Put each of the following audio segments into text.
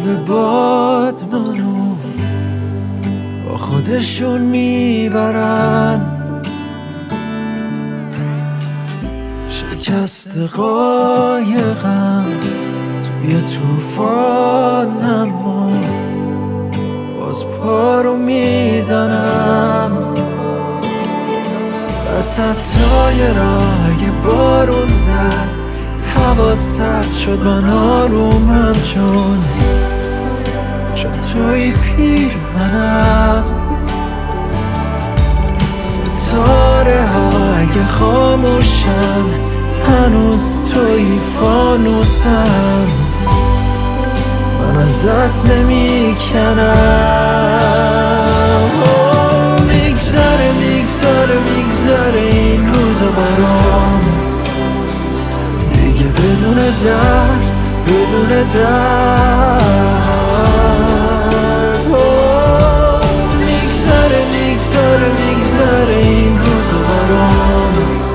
مثل باد منو با خودشون میبرن، شکست قایقم توی طوفان، اما باز پا رو میزنم وسطای راه. بارون زد، هوا سرد شد، من آرومم چون توی پیرهنم. ستاره ها اگه خاموشن، هنوز توی فانوسم، من ازت نمیکنم. میگذره این روزا برام، دیگه بدون درد میگذره این روزا برام،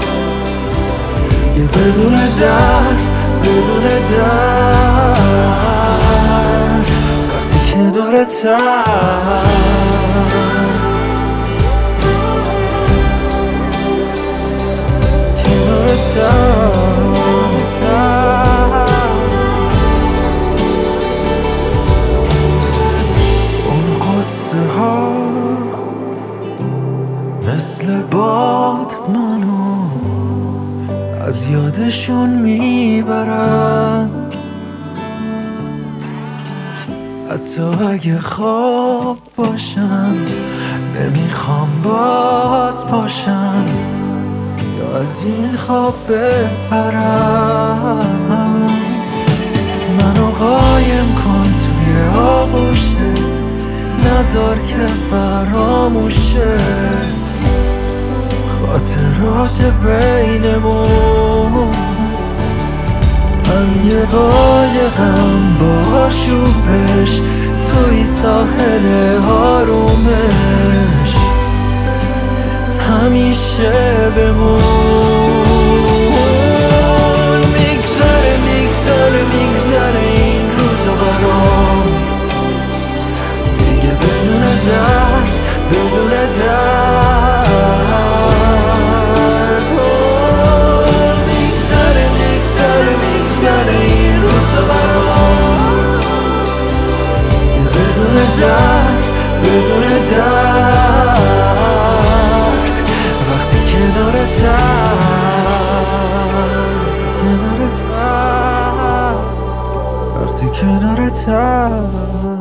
یه بدون درد وقتی کنارتم. اون قصه ها مثل باد منو از یادشون میبرن، حتی اگه خواب باشم نمیخوام باز باشم یا از این خواب بپرم. منو قایم کن توی آغوشت، نذار که فراموشه خاطرات بینمون. من یه قایقم با آشوبش توی ساحل آرومش، همیشه بمون. میگذره این روزا برام، دیگه بدون درد میگذره این روزا برام، بدون درد وقتی کنارتم.